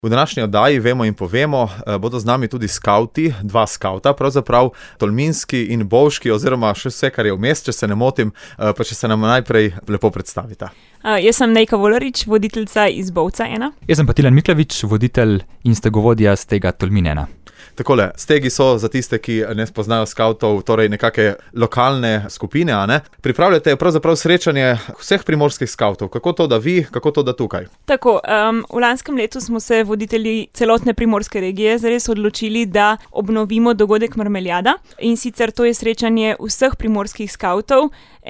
V današnji oddaji Vemo in povemo bodo z nami tudi skavti, dva skavta, pravzaprav tolminski in bovški, oziroma še vse, kar je vmes, če se ne motim, pa če se nam najprej lepo predstavita. Jaz sem Nejka Volarič, voditeljica iz Bovca 1. Jaz sem pa Tilen Miklavič, voditelj in stegovodja z tega Tolmin 1. Takole, stegi so za tiste, ki ne spoznajo skavtov, torej nekake lokalne skupine, a ne? Pripravljate pravzaprav srečanje vseh primorskih skavtov. Kako to, da vi, kako to, da tukaj? Tako, v lanskem letu smo se voditelji celotne primorske regije zares odločili, da obnovimo dogodek Marmeljada. In sicer to je srečanje vseh primorskih skavtov,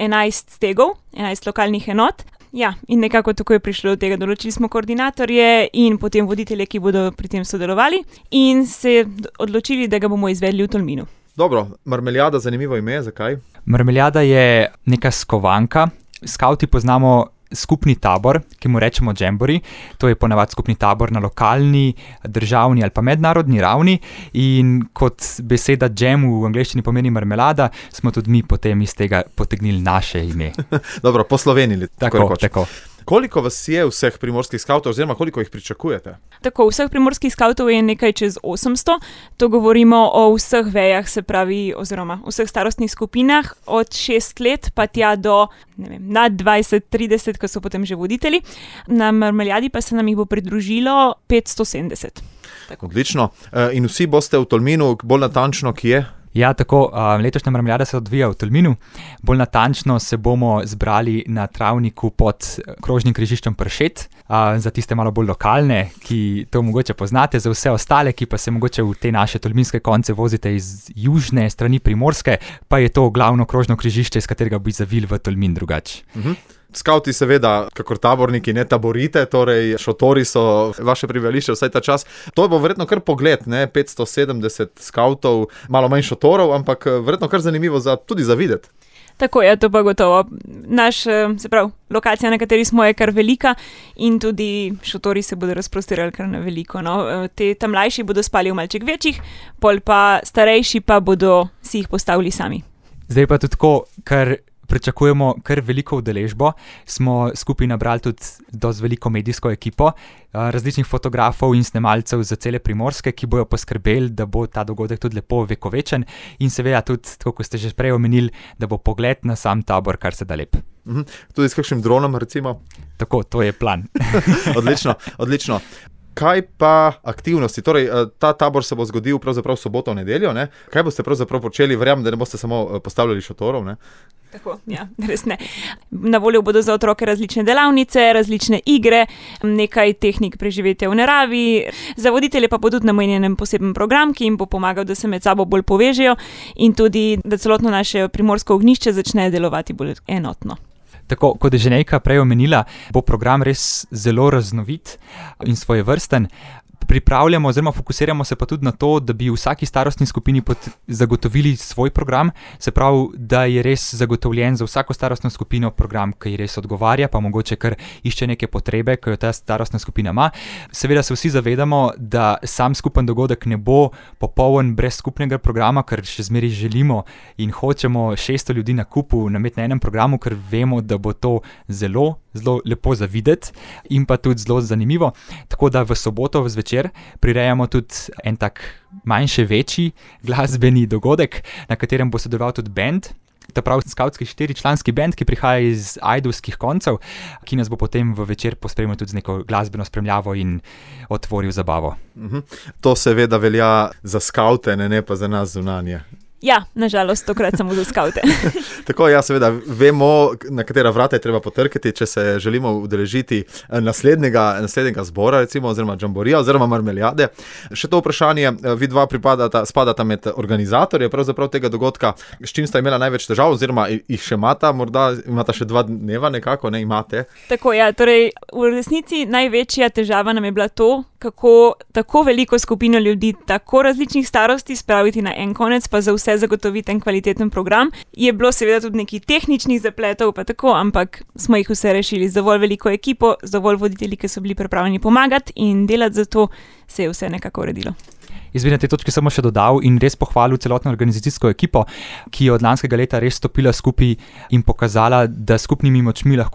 11 stegov, 11 lokalnih enot. Ja, in nekako tako je prišlo do tega. Določili smo koordinatorje in potem voditelje, ki bodo pri tem sodelovali, in se odločili, da ga bomo izvedli v Tolminu. Dobro, Marmeljada, zanimivo ime, zakaj? Marmeljada je neka skovanka. Skavti poznamo skupni tabor, ki mu rečemo džembori. To je ponavadi skupni tabor na lokalni, državni ali pa mednarodni ravni. In kot beseda džem v angleščini pomeni marmelada, smo tudi mi potem iz tega potegnili naše ime. Dobro, poslovenili. Tako. Koliko vas je vseh primorskih skavtov, oziroma koliko jih pričakujete? Tako, vseh primorskih skavtov je nekaj čez 800. To govorimo o vseh vejah, se pravi, oziroma vseh starostnih skupinah, od 6 let pa tja do, nad 20-30, ko so potem že voditelji. Na Marmeljadi pa se nam jih bo pridružilo 570. Tako. Odlično. In vsi boste v Tolminu, bolj natančno, kje? Ja, tako, letošnja Marmeljada se odvija v Tolminu. Bolj natančno se bomo zbrali na travniku pod krožnim križiščem Pršet. Za tiste malo bolj lokalne, ki to mogoče poznate, za vse ostale, ki pa se mogoče v te naše tolminske konce vozite iz južne strani Primorske, pa je to glavno krožno križišče, iz katerega bi zavili v Tolmin drugače. Skavti seveda, kakor taborniki, ne taborite, torej šotori so vaše prebivališče vsaj ta čas. To bo verjetno kar pogled, ne? 570 skavtov, malo manj šotorov, ampak verjetno kar zanimivo tudi za videti. Tako je, to pa gotovo. Lokacija, na kateri smo, je kar velika in tudi šotori se bodo razprostirali kar na veliko. No. Ta mlajši bodo spali v malček večjih, pol pa starejši pa bodo si jih postavili sami. Zdaj pa tudi tako, ker pričakujemo kar veliko udeležbo, smo skupaj nabrali tudi dosti veliko medijsko ekipo, različnih fotografov in snemalcev za cele Primorske, ki bojo poskrbeli, da bo ta dogodek tudi lepo vekovečen in seveda tudi, tako kot ste že prej omenili, da bo pogled na sam tabor kar se da lep. Tudi s kakšnim dronom recimo? Tako, to je plan. Odlično. Kaj pa aktivnosti? Torej, ta tabor se bo zgodil pravzaprav soboto v nedeljo, ne? Kaj boste pravzaprav počeli? Verjamem, da ne boste samo postavljali šotorov, ne? Tako, ja, res ne. Na voljo bodo za otroke različne delavnice, različne igre, nekaj tehnik preživetja v naravi. Za voditelje pa bo tudi namenjen poseben program, ki jim bo pomagal, da se med sabo bolj povežejo in tudi, da celotno naše primorsko ognjišče začne delovati bolj enotno. Tako, kot je že Nejka prej omenila, bo program res zelo raznovit in svojevrsten. Pripravljamo oziroma fokusiramo se pa tudi na to, da bi vsaki starostni skupini zagotovili svoj program, se pravi, da je res zagotovljen za vsako starostno skupino program, ki ji res odgovarja, pa mogoče kar išče neke potrebe, ki jo ta starostna skupina ima. Seveda se vsi zavedamo, da sam skupen dogodek ne bo popoln brez skupnega programa, ker še zmeraj želimo in hočemo 600 ljudi na kupu imeti na enem programu, ker vemo, da bo to zelo lepo za videti in pa tudi zelo zanimivo. Tako da v soboto zvečer prirejamo tudi en tak manjši, večji glasbeni dogodek, na katerem bo sodeloval tudi band. Ta pravi skavtski 4-članski band, ki prihaja iz ajdovskih koncev, ki nas bo potem v večer pospremil tudi z neko glasbeno spremljavo in otvoril zabavo. To seveda velja za skavte, ne pa za nas zunanje. Ja, nažalost, tokrat samo za skavte. Tako, ja, seveda, vemo, na katera vrata je treba potrkati, če se želimo udeležiti naslednjega zbora, recimo, oziroma džamborija, oziroma Marmeljade. Še to vprašanje, vi dva spadata med organizatorje pravzaprav tega dogodka. S čim sta imela največ težav, oziroma jih še morda imata še 2 dneva nekako, ne imate? Tako, ja, torej v resnici največja težava nam je bila to, kako tako veliko skupino ljudi, tako različnih starosti spraviti na en konec, pa za vse zagotoviti en kvaliteten program. Je bilo seveda tudi nekaj tehničnih zapletov, pa tako, ampak smo jih vse rešili z dovolj veliko ekipo, z dovolj voditelji, ki so bili pripravljeni pomagati in delati, zato se je vse nekako uredilo. Jaz bi na tej točki samo še dodal in res pohvalil celotno organizacijsko ekipo, ki je od lanskega leta res stopila skupaj in pokazala, da skupnimi močmi lahko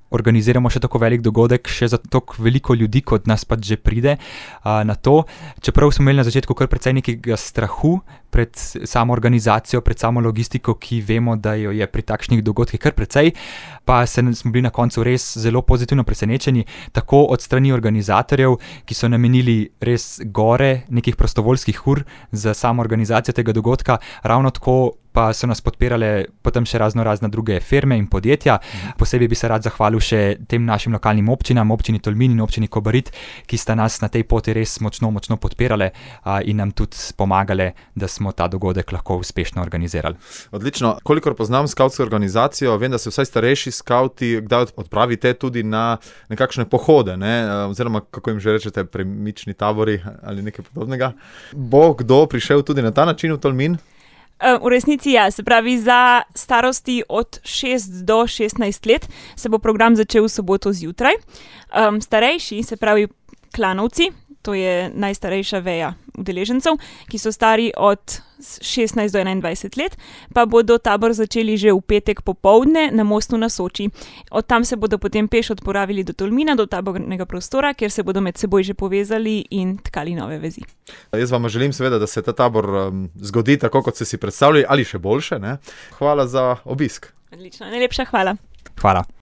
organiziramo še tako velik dogodek, še za tako veliko ljudi, kot nas pač že pride na to. Čeprav smo imeli na začetku kar precej nekega strahu pred samo organizacijo, pred samo logistiko, ki vemo, da jo je pri takšnih dogodkih kar precej, pa smo bili na koncu res zelo pozitivno presenečeni, tako od strani organizatorjev, ki so namenili res gore nekih prostovoljskih ur za samo organizacijo tega dogodka, ravno tako pa so nas podpirale potem še razne druge firme in podjetja. Posebej bi se rad zahvalil še tem našim lokalnim občinam, občini Tolmin in občini Kobarid, ki sta nas na tej poti res močno podpirale in nam tudi pomagale, da smo ta dogodek lahko uspešno organizirali. Odlično. Kolikor poznam skavtsko organizacijo, vem, da se vsaj starejši skavti kdaj odpravite tudi na nekakšne pohode, ne? Oziroma, kako jim že rečete, premični tabori ali nekaj podobnega. Bo kdo prišel tudi na ta način v Tolmin? V resnici ja, se pravi za starosti od 6 do 16 let se bo program začel v soboto zjutraj. Starejši, se pravi klanovci, to je najstarejša veja udeležencev, ki so stari od 16 do 21 let, pa bodo tabor začeli že v petek popoldne na mostu na Soči. Od tam se bodo potem peš odpravili do Tolmina, do tabornega prostora, kjer se bodo med seboj že povezali in tkali nove vezi. Jaz vam želim seveda, da se ta tabor zgodi tako, kot ste si predstavljali, ali še boljše, ne? Hvala za obisk. Odlično, najlepša hvala. Hvala.